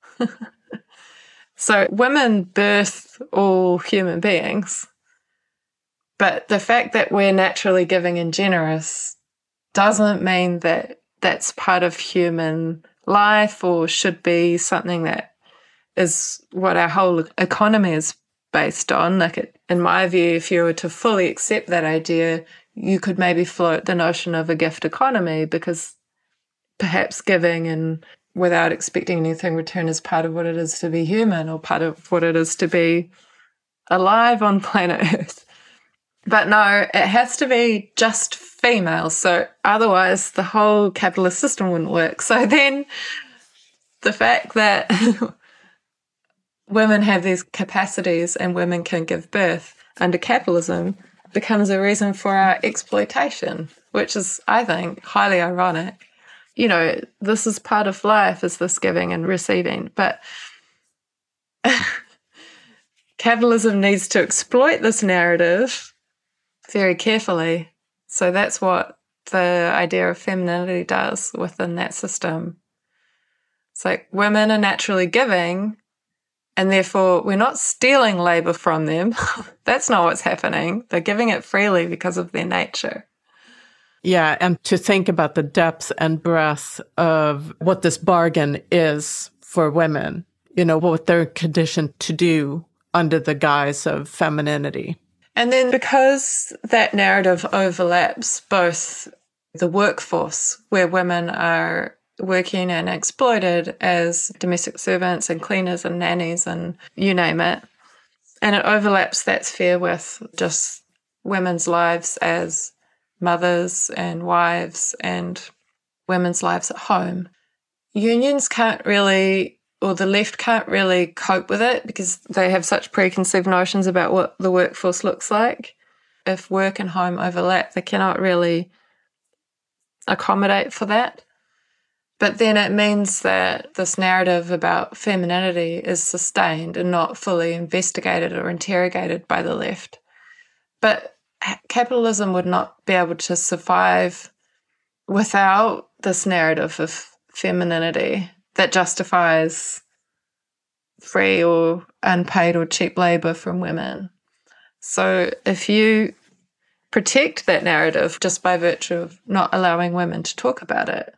So women birth all human beings, but the fact that we're naturally giving and generous doesn't mean that that's part of human life or should be something that is what our whole economy is based on. Like, it, in my view, if you were to fully accept that idea, you could maybe float the notion of a gift economy, because perhaps giving and without expecting anything in return is part of what it is to be human, or part of what it is to be alive on planet Earth. But no, it has to be just female. So otherwise the whole capitalist system wouldn't work. So then the fact that women have these capacities and women can give birth under capitalism becomes a reason for our exploitation, which is, I think, highly ironic. You know, this is part of life, is this giving and receiving. But capitalism needs to exploit this narrative very carefully. So that's what the idea of femininity does within that system. It's like women are naturally giving, and therefore we're not stealing labour from them. That's not what's happening. They're giving it freely because of their nature. Yeah, and to think about the depth and breadth of what this bargain is for women, you know, what they're conditioned to do under the guise of femininity. And then because that narrative overlaps both the workforce, where women are working and exploited as domestic servants and cleaners and nannies and you name it, and it overlaps that sphere with just women's lives as mothers and wives and women's lives at home, unions can't really or the left can't really cope with it because they have such preconceived notions about what the workforce looks like. If work and home overlap, they cannot really accommodate for that. But then it means that this narrative about femininity is sustained and not fully investigated or interrogated by the left. But capitalism would not be able to survive without this narrative of femininity that justifies free or unpaid or cheap labour from women. So if you protect that narrative just by virtue of not allowing women to talk about it,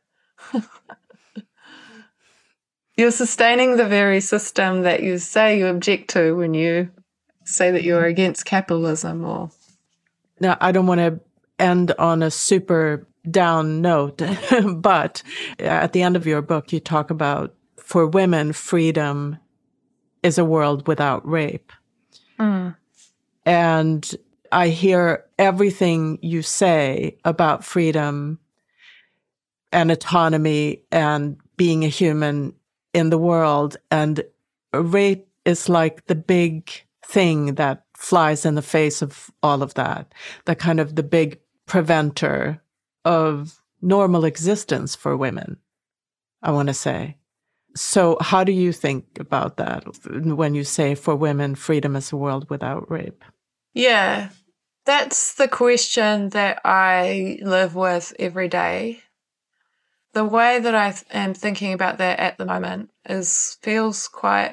you're sustaining the very system that you say you object to when you say that you're against capitalism. Or now, I don't want to end on a super down note, but at the end of your book, you talk about, for women, freedom is a world without rape. Mm. And I hear everything you say about freedom and autonomy and being a human in the world. And rape is like the big thing that flies in the face of all of that, the kind of the big preventer of normal existence for women, I want to say. So how do you think about that when you say, for women, freedom is a world without rape? Yeah, that's the question that I live with every day. The way that I am thinking about that at the moment is feels quite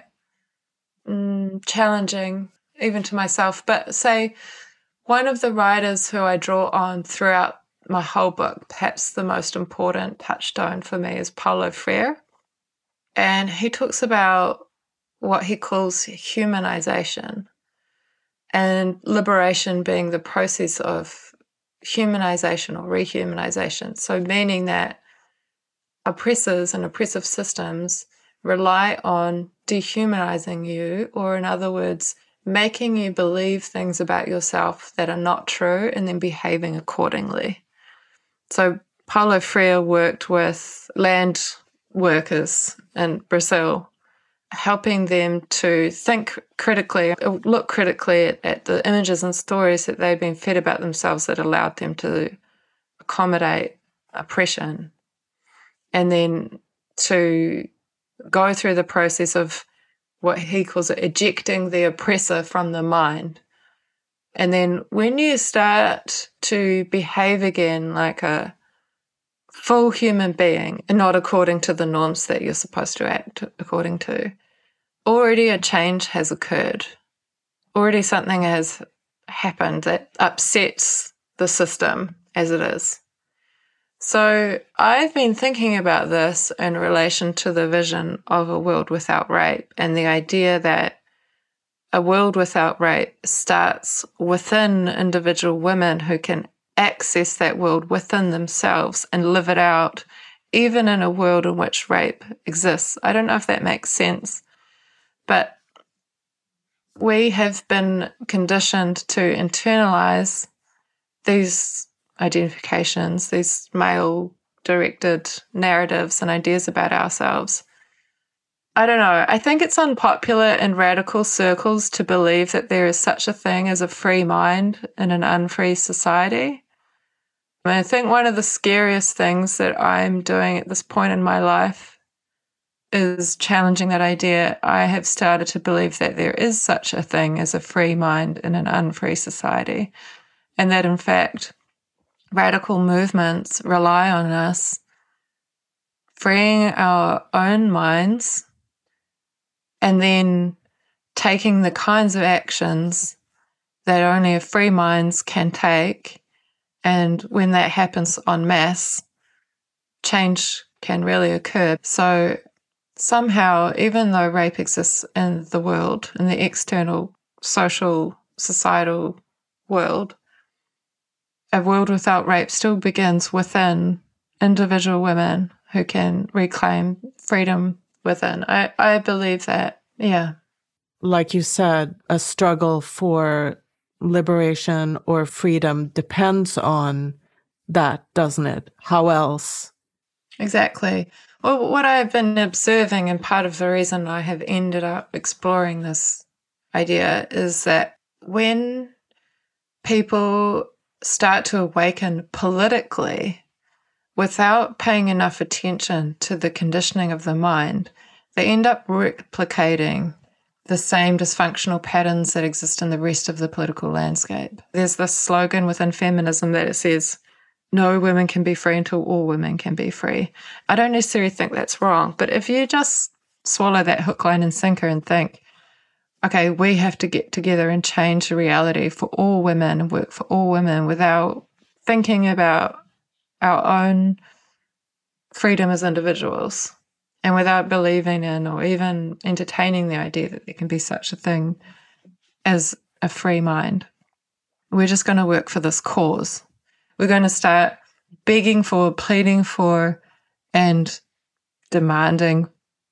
mm, challenging, even to myself. But say one of the writers who I draw on throughout my whole book, perhaps the most important touchstone for me, is Paulo Freire. And he talks about what he calls humanization, and liberation being the process of humanization or rehumanization. So meaning that oppressors and oppressive systems rely on dehumanizing you, or in other words, making you believe things about yourself that are not true and then behaving accordingly. So Paulo Freire worked with land workers in Brazil, helping them to think critically, look critically at, at the images and stories that they've been fed about themselves that allowed them to accommodate oppression, and then to go through the process of what he calls it, ejecting the oppressor from the mind. And then when you start to behave again like a full human being and not according to the norms that you're supposed to act according to, already a change has occurred. Already something has happened that upsets the system as it is. So I've been thinking about this in relation to the vision of a world without rape, and the idea that a world without rape starts within individual women who can access that world within themselves and live it out, even in a world in which rape exists. I don't know if that makes sense, but we have been conditioned to internalize these identifications, these male-directed narratives and ideas about ourselves. I don't know. I think it's unpopular in radical circles to believe that there is such a thing as a free mind in an unfree society. I think one of the scariest things that I'm doing at this point in my life is challenging that idea. I have started to believe that there is such a thing as a free mind in an unfree society, and that in fact radical movements rely on us freeing our own minds and then taking the kinds of actions that only a free minds can take. And when that happens en masse, change can really occur. So somehow, even though rape exists in the world, in the external social, societal world, a world without rape still begins within individual women who can reclaim freedom within. I, I believe that, yeah. Like you said, a struggle for liberation or freedom depends on that, doesn't it? How else Exactly. Well, what I've been observing, and part of the reason I have ended up exploring this idea, is that when people start to awaken politically without paying enough attention to the conditioning of the mind, they end up replicating the same dysfunctional patterns that exist in the rest of the political landscape. There's this slogan within feminism that it says, no women can be free until all women can be free. I don't necessarily think that's wrong, but if you just swallow that hook, line, and sinker and think, okay, we have to get together and change the reality for all women and work for all women without thinking about our own freedom as individuals and without believing in or even entertaining the idea that there can be such a thing as a free mind. We're just going to work for this cause. We're going to start begging for, pleading for, and demanding,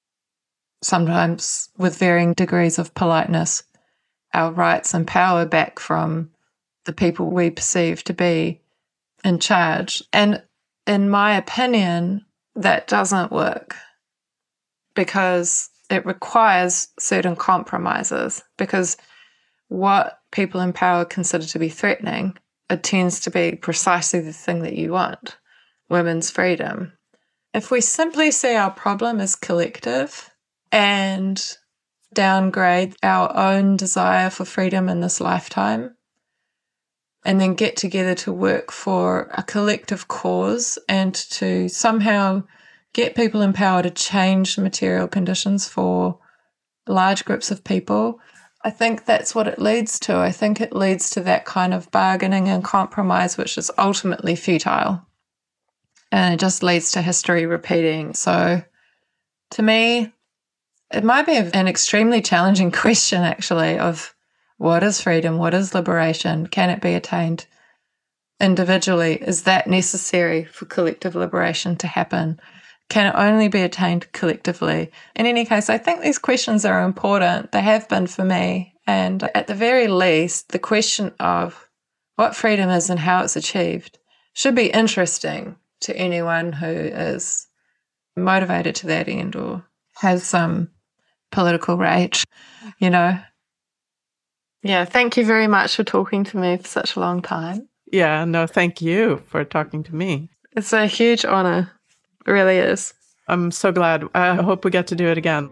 sometimes with varying degrees of politeness, our rights and power back from the people we perceive to be in charge. And in my opinion, that doesn't work because it requires certain compromises, because what people in power consider to be threatening, it tends to be precisely the thing that you want, women's freedom. If we simply see our problem as collective and downgrade our own desire for freedom in this lifetime, and then get together to work for a collective cause and to somehow get people in power to change material conditions for large groups of people, I think that's what it leads to. I think it leads to that kind of bargaining and compromise, which is ultimately futile. And it just leads to history repeating. So to me, it might be an extremely challenging question, actually, of what is freedom? What is liberation? Can it be attained individually? Is that necessary for collective liberation to happen? Can it only be attained collectively? In any case, I think these questions are important. They have been for me. And at the very least, the question of what freedom is and how it's achieved should be interesting to anyone who is motivated to that end or has some political rage, you know. Yeah, thank you very much for talking to me for such a long time. Yeah, no, thank you for talking to me. It's a huge honor. It really is. I'm so glad. I hope we get to do it again.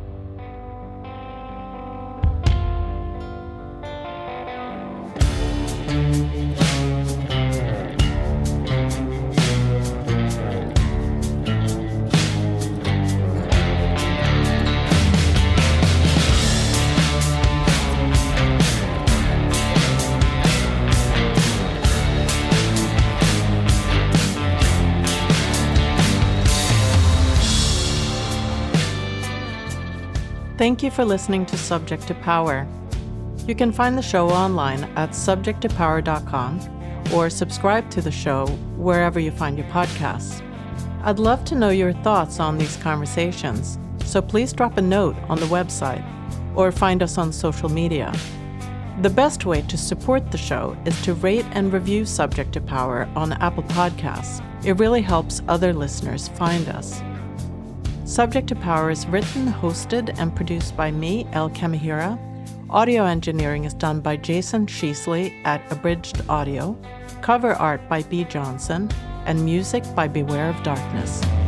Thank you for listening to Subject to Power. You can find the show online at subject to power dot com or subscribe to the show wherever you find your podcasts. I'd love to know your thoughts on these conversations, so please drop a note on the website or find us on social media. The best way to support the show is to rate and review Subject to Power on Apple Podcasts. It really helps other listeners find us. Subject to Power is written, hosted, and produced by me, Elle Kamihira. Audio engineering is done by Jason Sheasley at Abridged Audio. Cover art by B. Johnson, and music by Beware of Darkness.